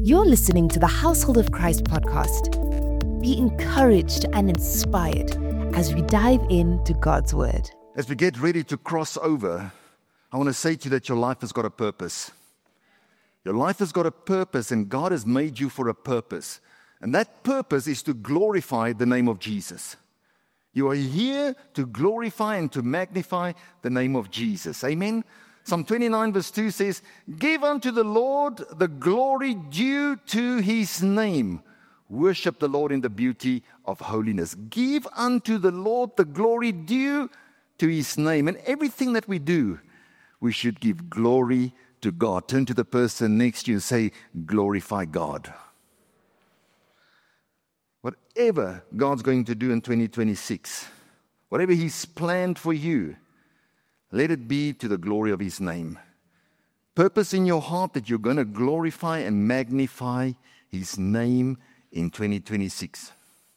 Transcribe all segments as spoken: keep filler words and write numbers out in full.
You're listening to the Household of Christ podcast. Be encouraged and inspired as we dive into God's Word. As we get ready to cross over, I want to say to you that your life has got a purpose. Your life has got a purpose, and God has made you for a purpose. And that purpose is to glorify the name of Jesus. You are here to glorify and to magnify the name of Jesus. Amen? Psalm twenty-nine verse two says, "Give unto the Lord the glory due to His name. Worship the Lord in the beauty of holiness." Give unto the Lord the glory due to His name. And everything that we do, we should give glory to God. Turn to the person next to you and say, glorify God. Whatever God's going to do in twenty twenty-six, whatever He's planned for you, let it be to the glory of His name. Purpose in your heart that you're going to glorify and magnify His name in twenty twenty-six.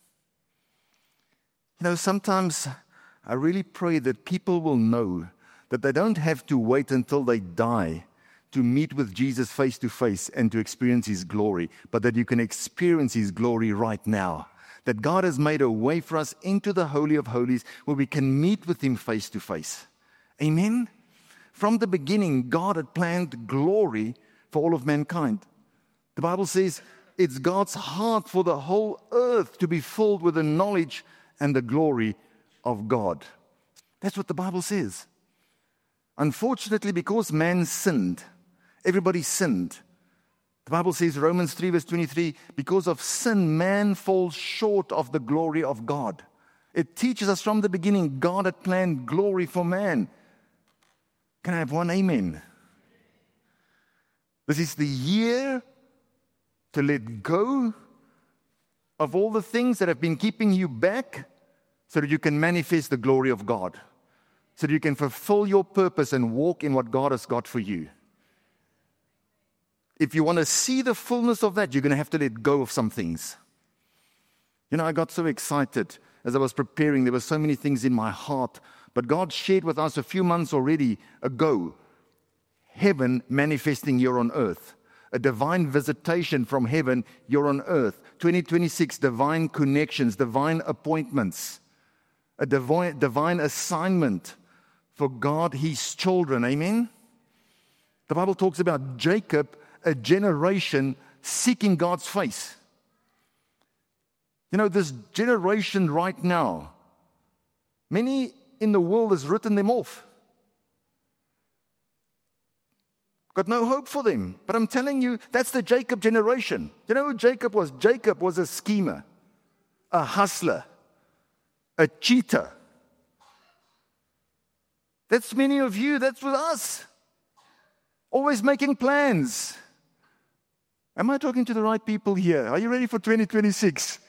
You know, sometimes I really pray that people will know that they don't have to wait until they die to meet with Jesus face to face and to experience His glory, but that you can experience His glory right now. That God has made a way for us into the Holy of Holies where we can meet with Him face to face. Amen? From the beginning, God had planned glory for all of mankind. The Bible says it's God's heart for the whole earth to be filled with the knowledge and the glory of God. That's what the Bible says. Unfortunately, because man sinned, everybody sinned. The Bible says, Romans three verse twenty-three, because of sin, man falls short of the glory of God. It teaches us from the beginning, God had planned glory for man. Can I have one amen? This is the year to let go of all the things that have been keeping you back so that you can manifest the glory of God, so that you can fulfill your purpose and walk in what God has got for you. If you want to see the fullness of that, you're going to have to let go of some things. You know, I got so excited as I was preparing. There were so many things in my heart. But God shared with us a few months already ago, heaven manifesting here on earth. A divine visitation from heaven here on earth. twenty twenty-six, divine connections, divine appointments. A divine, divine assignment for God, His children. Amen? The Bible talks about Jacob, a generation seeking God's face. You know, this generation right now, many in the world has written them off. Got no hope for them. But I'm telling you, that's the Jacob generation. You know who Jacob was? Jacob was a schemer, a hustler, a cheater. That's many of you. That's with us. Always making plans. Am I talking to the right people here? Are you ready for twenty twenty-six?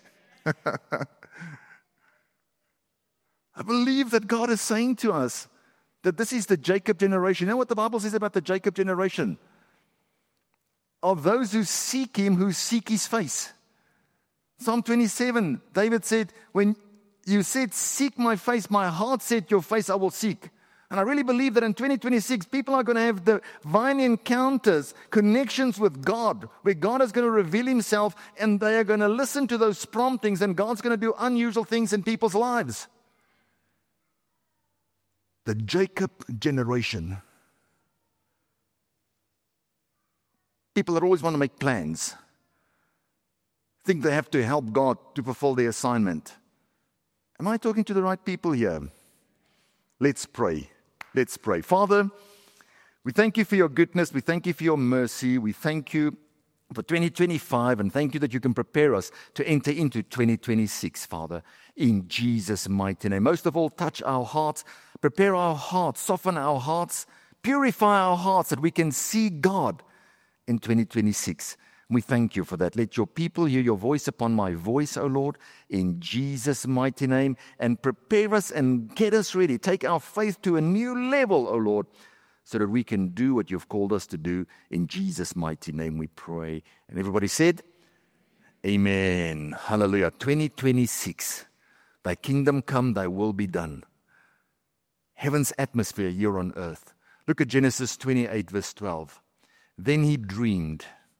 I believe that God is saying to us that this is the Jacob generation. You know what the Bible says about the Jacob generation? Of those who seek Him, who seek His face. Psalm twenty-seven, David said, when you said, seek my face, my heart said, your face I will seek. And I really believe that in twenty twenty-six, people are going to have divine encounters, connections with God, where God is going to reveal Himself, and they are going to listen to those promptings, and God's going to do unusual things in people's lives. The Jacob generation. People that always want to make plans, think they have to help God to fulfill their assignment. Am I talking to the right people here? Let's pray. Let's pray. Father, we thank You for Your goodness. We thank You for Your mercy. We thank You for twenty twenty-five, and thank You that You can prepare us to enter into twenty twenty-six, Father, in Jesus' mighty name. Most of all, touch our hearts, prepare our hearts, soften our hearts, purify our hearts that we can see God in twenty twenty-six. We thank You for that. Let Your people hear Your voice upon my voice, O Lord, in Jesus' mighty name, and prepare us and get us ready. Take our faith to a new level, O Lord, so that we can do what You've called us to do. In Jesus' mighty name we pray. And everybody said, amen. Hallelujah. twenty twenty-six. Thy kingdom come, Thy will be done. Heaven's atmosphere here on earth. Look at Genesis twenty-eight verse twelve. Then he dreamed,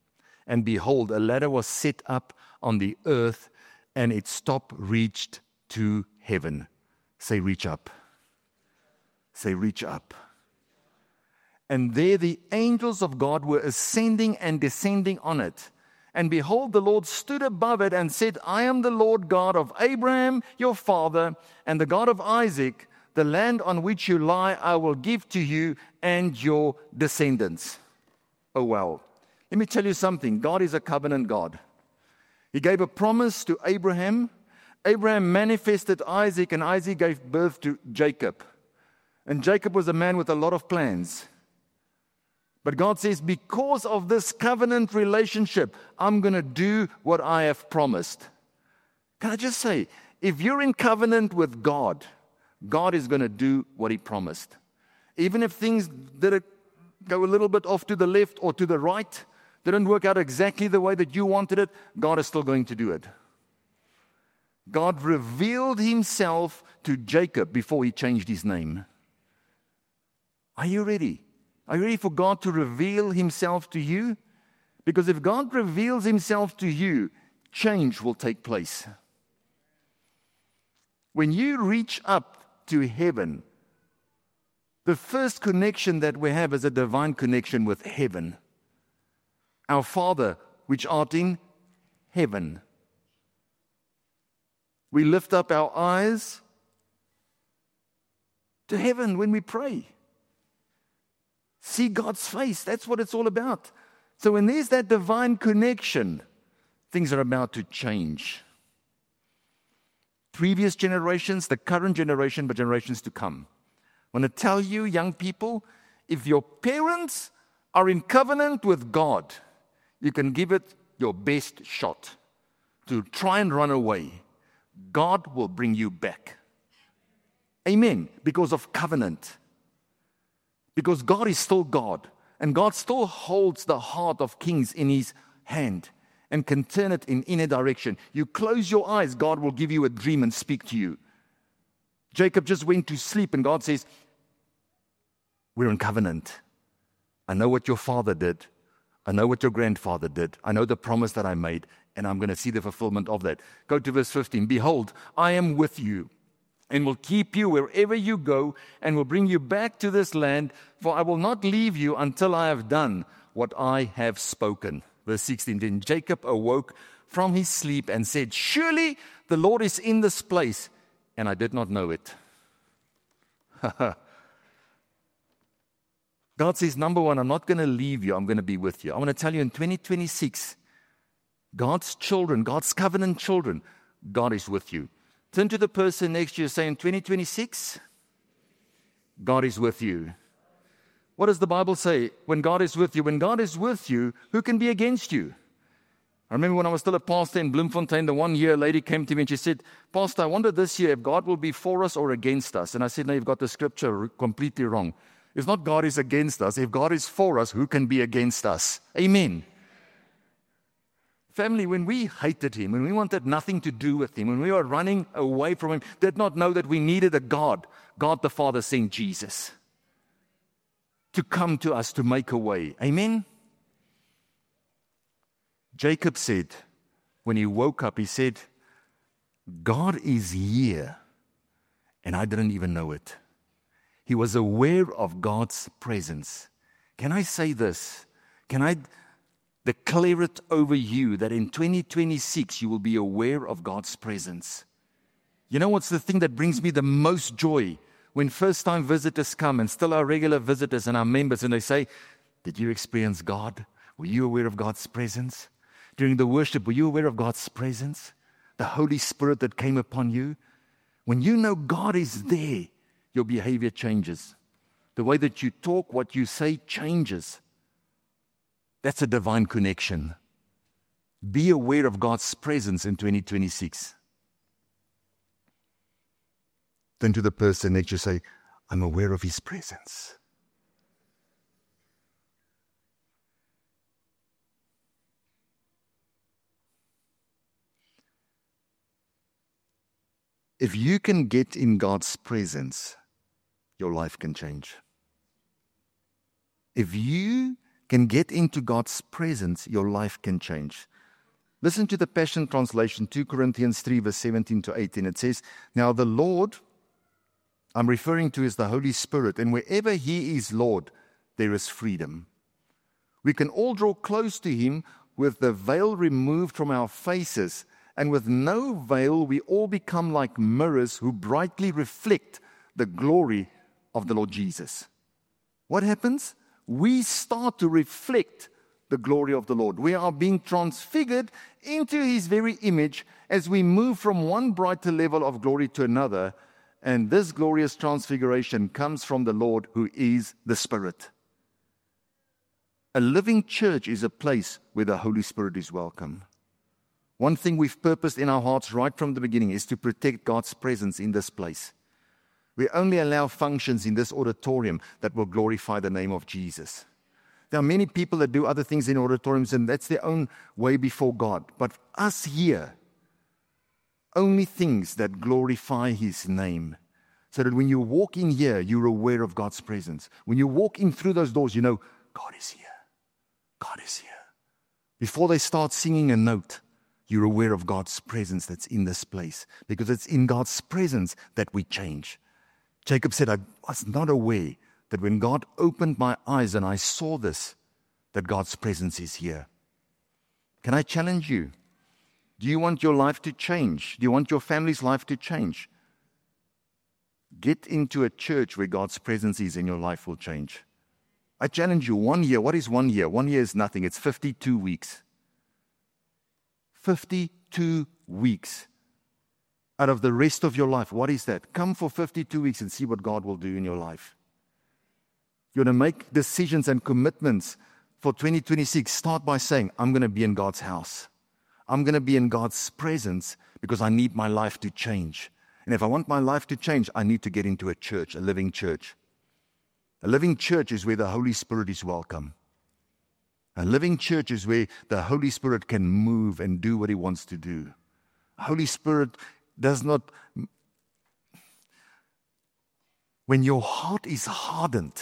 and behold, a ladder was set up on the earth, and its top reached to heaven. Say, reach up. Say, reach up. And there the angels of God were ascending and descending on it. And behold, the Lord stood above it and said, I am the Lord God of Abraham, your father, and the God of Isaac. The land on which you lie I will give to you and your descendants. Oh, wow. Let me tell you something. God is a covenant God. He gave a promise to Abraham. Abraham manifested Isaac, and Isaac gave birth to Jacob. And Jacob was a man with a lot of plans. But God says, because of this covenant relationship, I'm going to do what I have promised. Can I just say, if you're in covenant with God, God is going to do what He promised. Even if things did go a little bit off to the left or to the right, didn't work out exactly the way that you wanted it, God is still going to do it. God revealed Himself to Jacob before He changed his name. Are you ready? Are you ready for God to reveal Himself to you? Because if God reveals Himself to you, change will take place. When you reach up to heaven, the first connection that we have is a divine connection with heaven. Our Father, which art in heaven. We lift up our eyes to heaven when we pray. See God's face. That's what it's all about. So when there's that divine connection, things are about to change. Previous generations, the current generation, but generations to come. I want to tell you, young people, if your parents are in covenant with God, you can give it your best shot to try and run away. God will bring you back. Amen. Because of covenant. Because God is still God, and God still holds the heart of kings in His hand and can turn it in any direction. You close your eyes, God will give you a dream and speak to you. Jacob just went to sleep, and God says, we're in covenant. I know what your father did. I know what your grandfather did. I know the promise that I made, and I'm going to see the fulfillment of that. Go to verse fifteen. Behold, I am with you, and will keep you wherever you go, and will bring you back to this land, for I will not leave you until I have done what I have spoken. Verse sixteen, then Jacob awoke from his sleep and said, surely the Lord is in this place, and I did not know it. God says, number one, I'm not going to leave you, I'm going to be with you. I want to tell you, in twenty twenty-six, God's children, God's covenant children, God is with you. Turn to the person next to you, say, in twenty twenty-six, God is with you. What does the Bible say? When God is with you, when God is with you, who can be against you? I remember when I was still a pastor in Bloemfontein, the one year a lady came to me and she said, Pastor, I wonder this year if God will be for us or against us. And I said, no, you've got the scripture completely wrong. It's not God is against us. If God is for us, who can be against us? Amen. Family, when we hated Him, when we wanted nothing to do with Him, when we were running away from Him, did not know that we needed a God, God the Father sent Jesus to come to us to make a way. Amen? Jacob said, when he woke up, he said, God is here, and I didn't even know it. He was aware of God's presence. Can I say this? Can I declare it over you that in twenty twenty-six you will be aware of God's presence? You know what's the thing that brings me the most joy? When first-time visitors come, and still our regular visitors and our members, and they say, did you experience God? Were you aware of God's presence? During the worship, were you aware of God's presence? The Holy Spirit that came upon you? When you know God is there, your behavior changes. The way that you talk, what you say changes. That's a divine connection. Be aware of God's presence in twenty twenty-six. Turn to the person next to you, say, I'm aware of His presence. If you can get in God's presence, your life can change. If you can get into God's presence, your life can change. Listen to the Passion Translation, two Corinthians three, verse seventeen to eighteen. It says, "Now the Lord," I'm referring to as the Holy Spirit, "and wherever He is Lord, there is freedom. We can all draw close to Him with the veil removed from our faces, and with no veil we all become like mirrors who brightly reflect the glory of the Lord Jesus." What happens? We start to reflect the glory of the Lord. We are being transfigured into His very image as we move from one brighter level of glory to another. And this glorious transfiguration comes from the Lord, who is the Spirit. A living church is a place where the Holy Spirit is welcome. One thing we've purposed in our hearts right from the beginning is to protect God's presence in this place. We only allow functions in this auditorium that will glorify the name of Jesus. There are many people that do other things in auditoriums, and that's their own way before God. But us here, only things that glorify His name. So that when you walk in here, you're aware of God's presence. When you walk in through those doors, you know, God is here. God is here. Before they start singing a note, you're aware of God's presence that's in this place. Because it's in God's presence that we change. Jacob said, I was not aware that when God opened my eyes and I saw this, that God's presence is here. Can I challenge you? Do you want your life to change? Do you want your family's life to change? Get into a church where God's presence is and your life will change. I challenge you, one year. What is one year? One year is nothing. It's fifty-two weeks. fifty-two weeks. Out of the rest of your life, what is that? Come for fifty-two weeks and see what God will do in your life. You're going to make decisions and commitments for twenty twenty-six. Start by saying, I'm going to be in God's house. I'm going to be in God's presence because I need my life to change. And if I want my life to change, I need to get into a church, a living church. A living church is where the Holy Spirit is welcome. A living church is where the Holy Spirit can move and do what He wants to do. Holy Spirit does not... When your heart is hardened,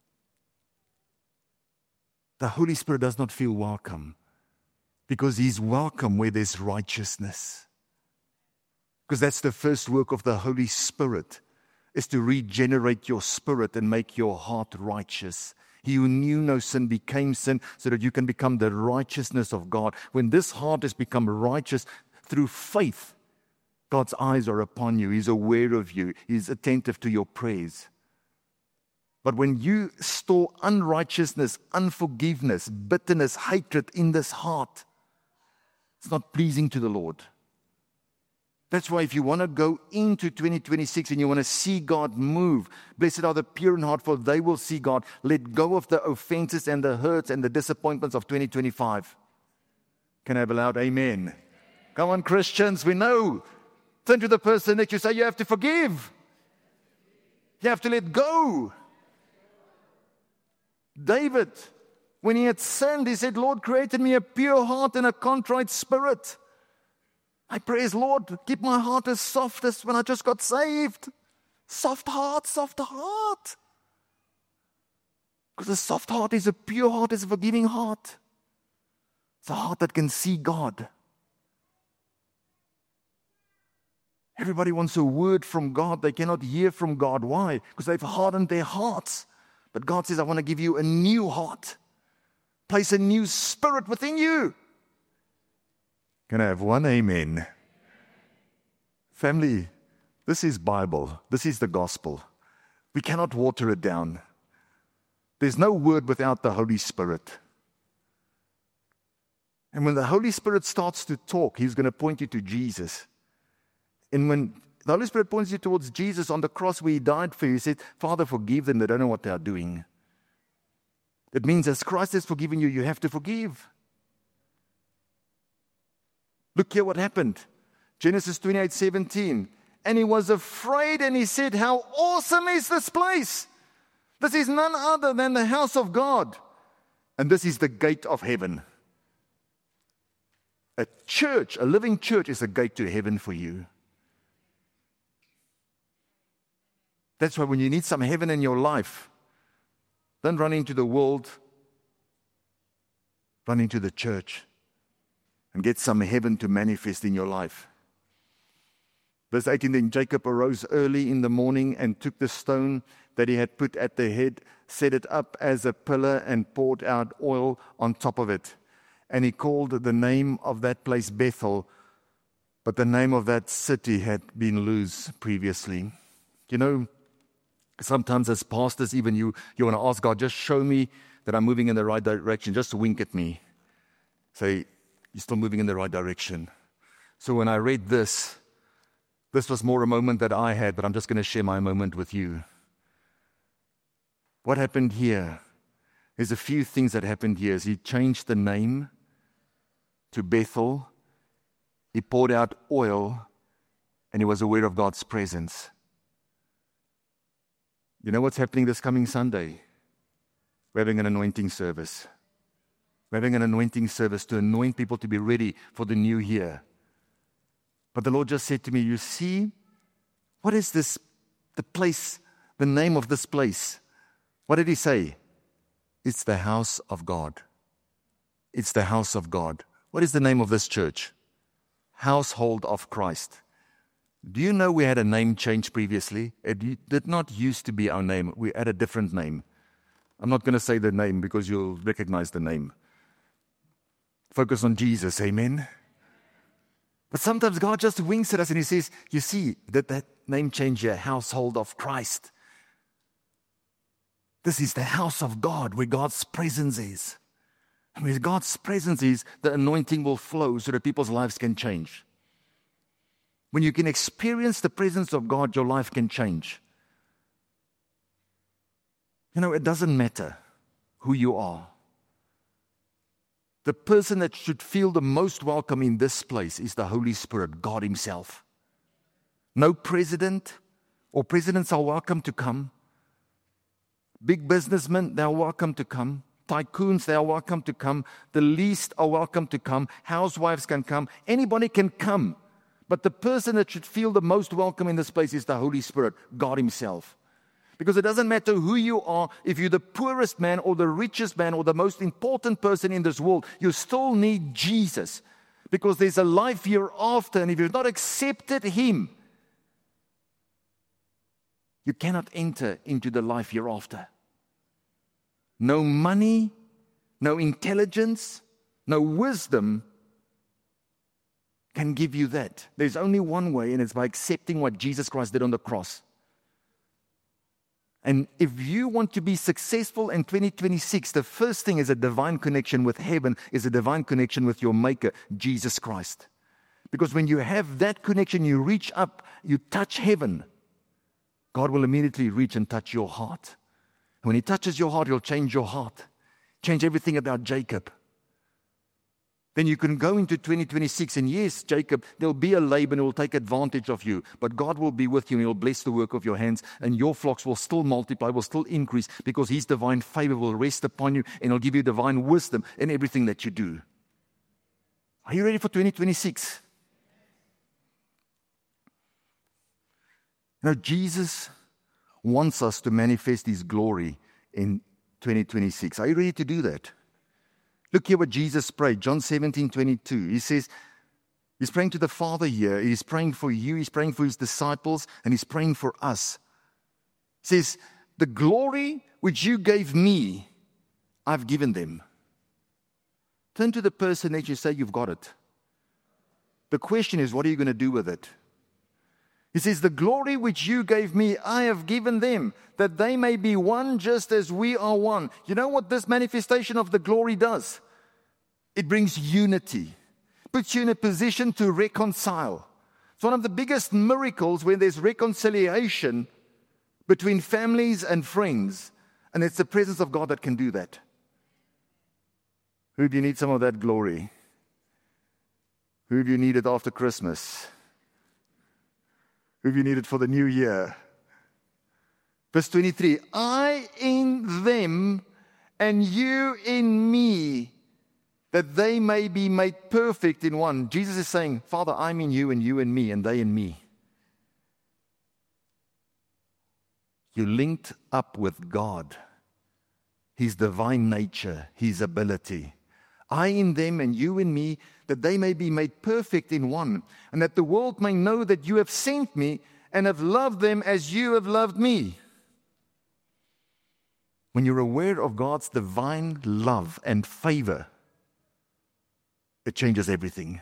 the Holy Spirit does not feel welcome, because He's welcome where there's righteousness. Because that's the first work of the Holy Spirit, is to regenerate your spirit and make your heart righteous. He who knew no sin became sin so that you can become the righteousness of God. When this heart has become righteous through faith, God's eyes are upon you. He's aware of you. He's attentive to your prayers. But when you store unrighteousness, unforgiveness, bitterness, hatred in this heart, it's not pleasing to the Lord. That's why if you want to go into twenty twenty-six and you want to see God move, blessed are the pure in heart, for they will see God. Let go of the offenses and the hurts and the disappointments of twenty twenty-five. Can I have a loud amen? Come on, Christians, we know. Turn to the person that you say you have to forgive. You have to let go. David, when he had sinned, he said, Lord, create in me a pure heart and a contrite spirit. I praise, Lord, keep my heart as soft as when I just got saved. Soft heart, soft heart. Because a soft heart is a pure heart, is a forgiving heart. It's a heart that can see God. Everybody wants a word from God. They cannot hear from God. Why? Because they've hardened their hearts. But God says, I want to give you a new heart. Place a new spirit within you. Can I have one amen? Family, this is Bible. This is the gospel. We cannot water it down. There's no word without the Holy Spirit. And when the Holy Spirit starts to talk, He's going to point you to Jesus. And when the Holy Spirit points you towards Jesus on the cross where He died for you, He said, Father, forgive them. They don't know what they are doing. It means as Christ has forgiven you, you have to forgive. Look here what happened. Genesis twenty-eight seventeen. And he was afraid and he said, how awesome is this place? This is none other than the house of God. And this is the gate of heaven. A church, a living church, is a gate to heaven for you. That's why when you need some heaven in your life, don't run into the world. Run into the church and get some heaven to manifest in your life. Verse eighteen, then Jacob arose early in the morning and took the stone that he had put at the head, set it up as a pillar, and poured out oil on top of it. And he called the name of that place Bethel, but the name of that city had been Luz previously. You know, sometimes as pastors, even you, you want to ask God, just show me that I'm moving in the right direction. Just wink at me. Say, you're still moving in the right direction. So when I read this, this was more a moment that I had, but I'm just going to share my moment with you. What happened here? There's a few things that happened here. He changed the name to Bethel. He poured out oil, and he was aware of God's presence. You know what's happening this coming Sunday? We're having an anointing service. We're having an anointing service to anoint people to be ready for the new year. But the Lord just said to me, you see, what is this, the place, the name of this place? What did he say? It's the house of God. It's the house of God. What is the name of this church? Household of Christ. Do you know we had a name change previously? It did not used to be our name. We had a different name. I'm not going to say the name because you'll recognize the name. Focus on Jesus, amen? But sometimes God just winks at us and he says, you see, that that name change here, Household of Christ. This is the house of God where God's presence is. And where God's presence is, the anointing will flow so that people's lives can change. When you can experience the presence of God, your life can change. You know, it doesn't matter who you are. The person that should feel the most welcome in this place is the Holy Spirit, God Himself. No president or presidents are welcome to come. Big businessmen, they are welcome to come. Tycoons, they are welcome to come. The least are welcome to come. Housewives can come. Anybody can come. But the person that should feel the most welcome in this place is the Holy Spirit, God Himself. Because it doesn't matter who you are, if you're the poorest man or the richest man or the most important person in this world, you still need Jesus. Because there's a life hereafter, and if you've not accepted Him, you cannot enter into the life hereafter. No money, no intelligence, no wisdom can give you that. There's only one way, and it's by accepting what Jesus Christ did on the cross. And if you want to be successful in twenty twenty-six, the first thing is a divine connection with heaven, is a divine connection with your Maker, Jesus Christ. Because when you have that connection, you reach up, you touch heaven, God will immediately reach and touch your heart. When He touches your heart, He'll change your heart. Change everything about Jacob. Then you can go into twenty twenty-six, and yes, Jacob, there'll be a Laban who will take advantage of you, but God will be with you, and He'll bless the work of your hands, and your flocks will still multiply, will still increase, because His divine favor will rest upon you, and He'll give you divine wisdom in everything that you do. Are you ready for twenty twenty-six? You know, Jesus wants us to manifest His glory in twenty twenty-six. Are you ready to do that? Look here what Jesus prayed, John seventeen twenty-two. He says, He's praying to the Father here. He's praying for you, He's praying for His disciples, and He's praying for us. He says, the glory which you gave me, I've given them. Turn to the person that you say you've got it. The question is, what are you going to do with it? He says, the glory which you gave me, I have given them, that they may be one just as we are one. You know what this manifestation of the glory does? It brings unity. Puts you in a position to reconcile. It's one of the biggest miracles when there's reconciliation between families and friends. And it's the presence of God that can do that. Who do you need some of that glory? Who do you need it after Christmas? Who do you need it for the new year? Verse twenty-three, I in them and you in me, that they may be made perfect in one. Jesus is saying, Father, I'm in you and you in me and they in me. You linked up with God, His divine nature, His ability. I in them and you in me, that they may be made perfect in one, and that the world may know that you have sent me and have loved them as you have loved me. When you're aware of God's divine love and favor, it changes everything.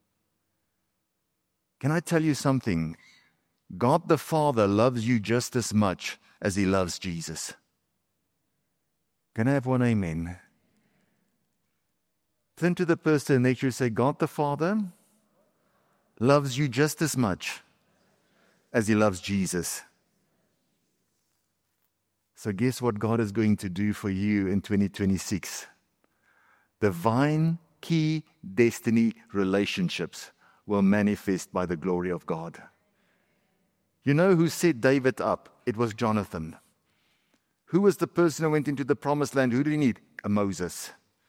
Can I tell you something? God the Father loves you just as much as He loves Jesus. Can I have one amen? Turn to the person next to you and say, God the Father loves you just as much as He loves Jesus. So guess what God is going to do for you in twenty twenty-six? Divine key destiny relationships will manifest by the glory of God. You know who set David up? It was Jonathan. Who was the person who went into the promised land? Who did he need? A Moses.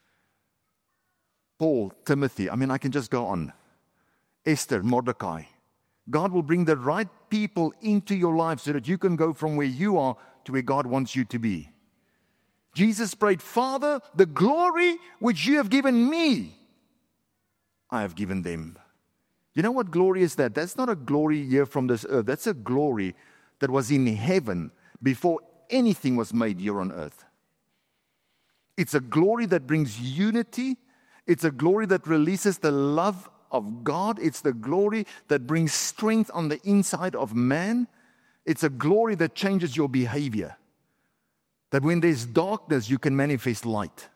Paul, Timothy. I mean, I can just go on. Esther, Mordecai. God will bring the right people into your life so that you can go from where you are to where God wants you to be. Jesus prayed, Father, the glory which you have given me, I have given them. You know what glory is that? That's not a glory here from this earth. That's a glory that was in heaven before anything was made here on earth. It's a glory that brings unity. It's a glory that releases the love of God. It's the glory that brings strength on the inside of man. It's a glory that changes your behavior. That when there's darkness, you can manifest light.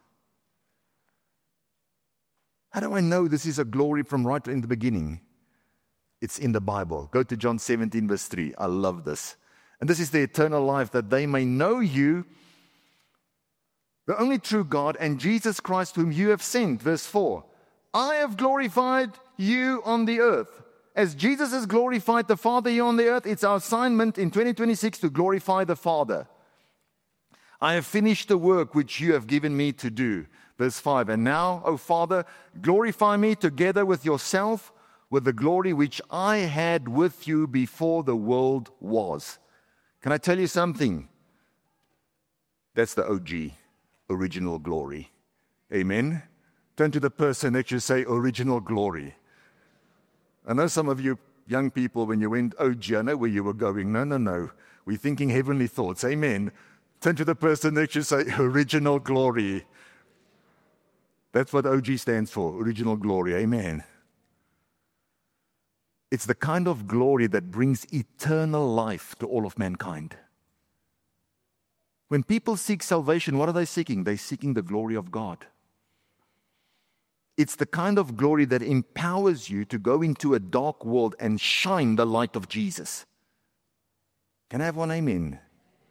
How do I know this is a glory from right in the beginning? It's in the Bible. Go to John seventeen, verse three. I love this. And this is the eternal life, that they may know you, the only true God, and Jesus Christ whom you have sent. Verse four. I have glorified you on the earth. As Jesus has glorified the Father here on the earth, it's our assignment in twenty twenty-six to glorify the Father. I have finished the work which you have given me to do. Verse five. And now, O Father, glorify me together with yourself, with the glory which I had with you before the world was. Can I tell you something? That's the O G, original glory. Amen? Turn to the person next to you, say, original glory. I know some of you young people, when you went O G, I know where you were going. No, no, no. We're thinking heavenly thoughts. Amen. Turn to the person next to you, say, original glory. That's what O G stands for, original glory. Amen. It's the kind of glory that brings eternal life to all of mankind. When people seek salvation, what are they seeking? They're seeking the glory of God. It's the kind of glory that empowers you to go into a dark world and shine the light of Jesus. Can I have one amen?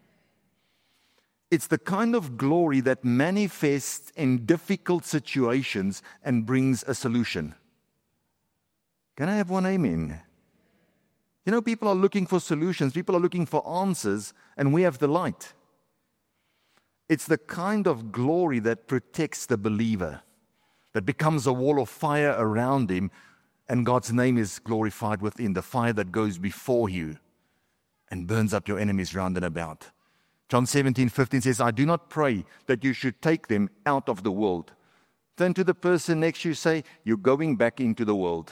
It's the kind of glory that manifests in difficult situations and brings a solution. Can I have one amen? You know, people are looking for solutions. People are looking for answers, and we have the light. It's the kind of glory that protects the believer, that becomes a wall of fire around him, and God's name is glorified within, the fire that goes before you and burns up your enemies round and about. John seventeen fifteen says, I do not pray that you should take them out of the world. Turn to the person next to you, say, you're going back into the world.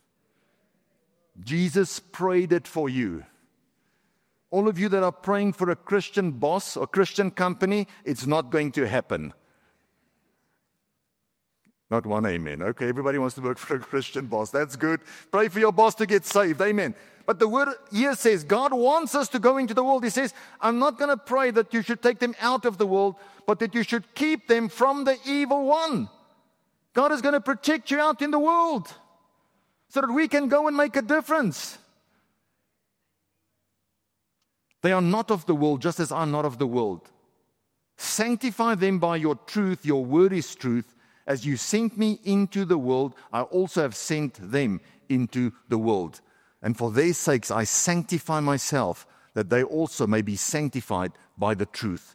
Jesus prayed it for you. All of you that are praying for a Christian boss or Christian company, it's not going to happen. Not one amen. Okay, everybody wants to work for a Christian boss. That's good. Pray for your boss to get saved. Amen. But the word here says God wants us to go into the world. He says, I'm not going to pray that you should take them out of the world, but that you should keep them from the evil one. God is going to protect you out in the world so that we can go and make a difference. They are not of the world, just as I'm not of the world. Sanctify them by your truth. Your word is truth. As you sent me into the world, I also have sent them into the world. And for their sakes I sanctify myself, that they also may be sanctified by the truth.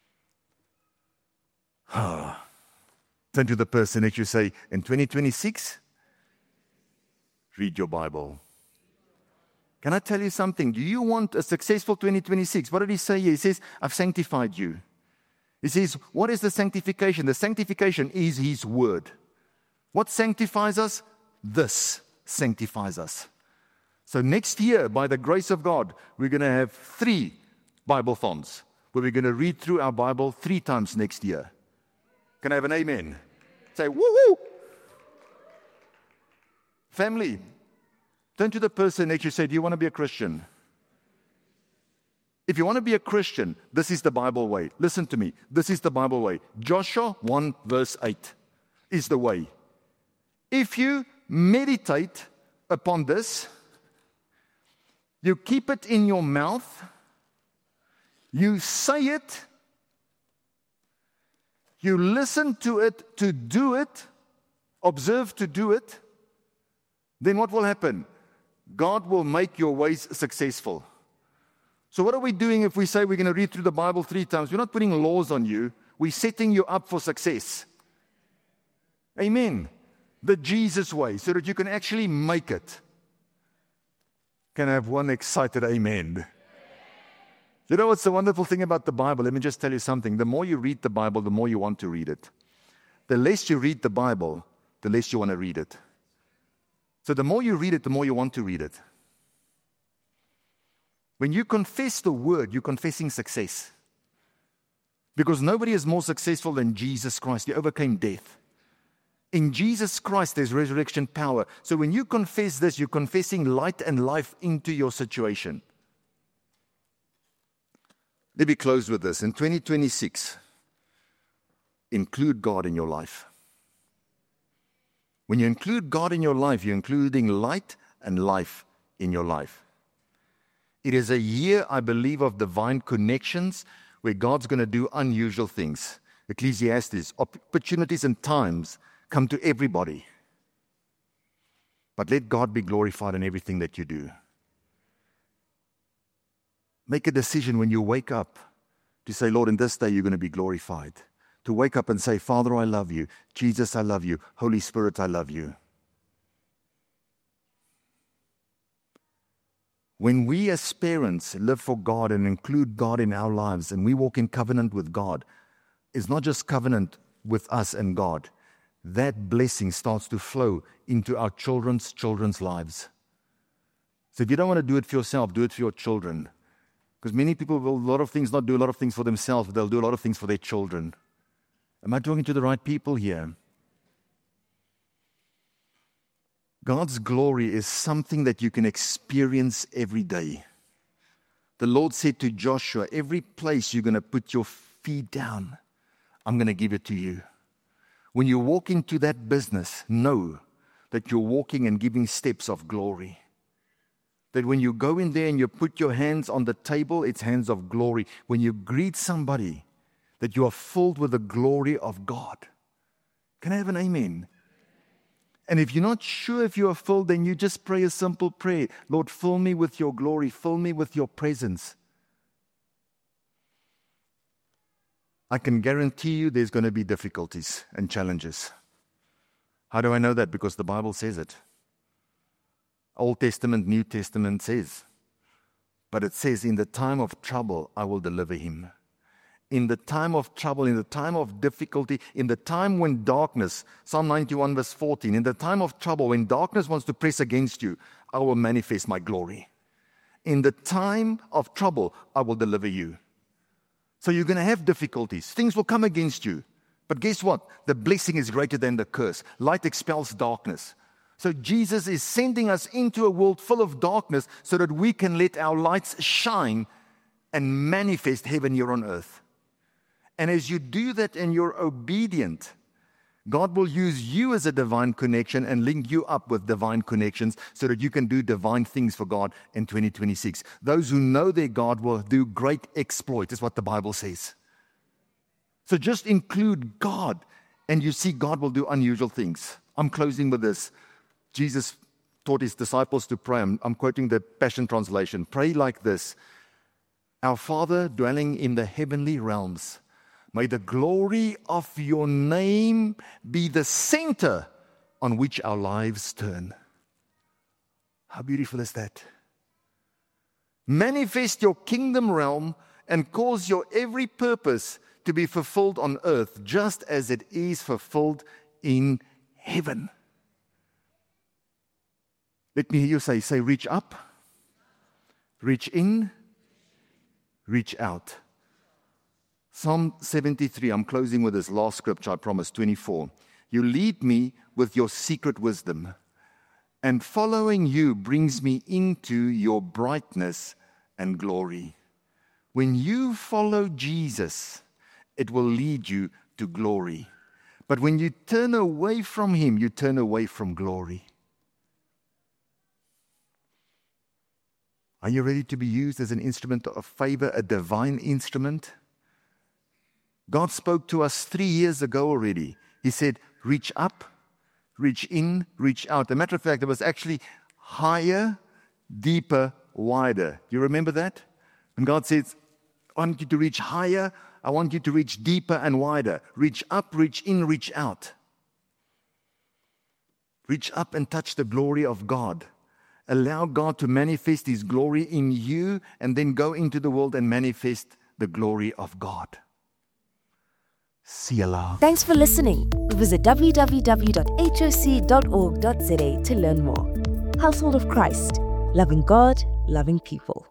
Turn to the person that you say, in twenty twenty-six, read your Bible. Can I tell you something? Do you want a successful twenty twenty-six? What did he say here? He says, I've sanctified you. He says, what is the sanctification? The sanctification is His word. What sanctifies us? This sanctifies us. So next year, by the grace of God, we're going to have three Bible-thons where we're going to read through our Bible three times next year. Can I have an amen? Say, woo-hoo! Family, turn to the person next to you and say, do you want to be a Christian? If you want to be a Christian, this is the Bible way. Listen to me. This is the Bible way. Joshua one verse eight is the way. If you meditate upon this, you keep it in your mouth, you say it, you listen to it to do it, observe to do it, then what will happen? God will make your ways successful. So what are we doing if we say we're going to read through the Bible three times? We're not putting laws on you. We're setting you up for success. Amen. The Jesus way, so that you can actually make it. Can I have one excited amen? You know what's the wonderful thing about the Bible? Let me just tell you something. The more you read the Bible, the more you want to read it. The less you read the Bible, the less you want to read it. So the more you read it, the more you want to read it. When you confess the word, you're confessing success. Because nobody is more successful than Jesus Christ. He overcame death. In Jesus Christ, there's resurrection power. So when you confess this, you're confessing light and life into your situation. Let me close with this. In twenty twenty-six, include God in your life. When you include God in your life, you're including light and life in your life. It is a year, I believe, of divine connections where God's going to do unusual things. Ecclesiastes, opportunities and times come to everybody. But let God be glorified in everything that you do. Make a decision when you wake up to say, Lord, in this day you're going to be glorified. To wake up and say, Father, I love you. Jesus, I love you. Holy Spirit, I love you. When we as parents live for God and include God in our lives and we walk in covenant with God, it's not just covenant with us and God. That blessing starts to flow into our children's children's lives. So if you don't want to do it for yourself, do it for your children. Because many people will a lot of things not do a lot of things for themselves, but they'll do a lot of things for their children. Am I talking to the right people here? God's glory is something that you can experience every day. The Lord said to Joshua, every place you're going to put your feet down, I'm going to give it to you. When you walk into that business, know that you're walking and giving steps of glory. That when you go in there and you put your hands on the table, it's hands of glory. When you greet somebody, that you are filled with the glory of God. Can I have an amen? And if you're not sure if you are filled, then you just pray a simple prayer. Lord, fill me with your glory. Fill me with your presence. I can guarantee you there's going to be difficulties and challenges. How do I know that? Because the Bible says it. Old Testament, New Testament says. But it says, in the time of trouble, I will deliver him. In the time of trouble, in the time of difficulty, in the time when darkness, Psalm ninety-one verse fourteen, in the time of trouble, when darkness wants to press against you, I will manifest my glory. In the time of trouble, I will deliver you. So you're going to have difficulties. Things will come against you. But guess what? The blessing is greater than the curse. Light expels darkness. So Jesus is sending us into a world full of darkness so that we can let our lights shine and manifest heaven here on earth. And as you do that and you're obedient, God will use you as a divine connection and link you up with divine connections so that you can do divine things for God in twenty twenty-six. Those who know their God will do great exploits, is what the Bible says. So just include God, and you see God will do unusual things. I'm closing with this. Jesus taught his disciples to pray. I'm, I'm quoting the Passion Translation. Pray like this. Our Father dwelling in the heavenly realms, may the glory of your name be the center on which our lives turn. How beautiful is that? Manifest your kingdom realm and cause your every purpose to be fulfilled on earth, just as it is fulfilled in heaven. Let me hear you say, say, reach up, reach in, reach out. Psalm seventy-three, I'm closing with this last scripture, I promise, twenty-four. You lead me with your secret wisdom, and following you brings me into your brightness and glory. When you follow Jesus, it will lead you to glory. But when you turn away from him, you turn away from glory. Are you ready to be used as an instrument of favor, a divine instrument? God spoke to us three years ago already. He said, reach up, reach in, reach out. As a matter of fact, it was actually higher, deeper, wider. You remember that? And God says, I want you to reach higher, I want you to reach deeper and wider. Reach up, reach in, reach out. Reach up and touch the glory of God. Allow God to manifest his glory in you, and then go into the world and manifest the glory of God. Selah. Thanks for listening. Visit w w w dot h o c dot org dot z a to learn more. Household of Christ, loving God, loving people.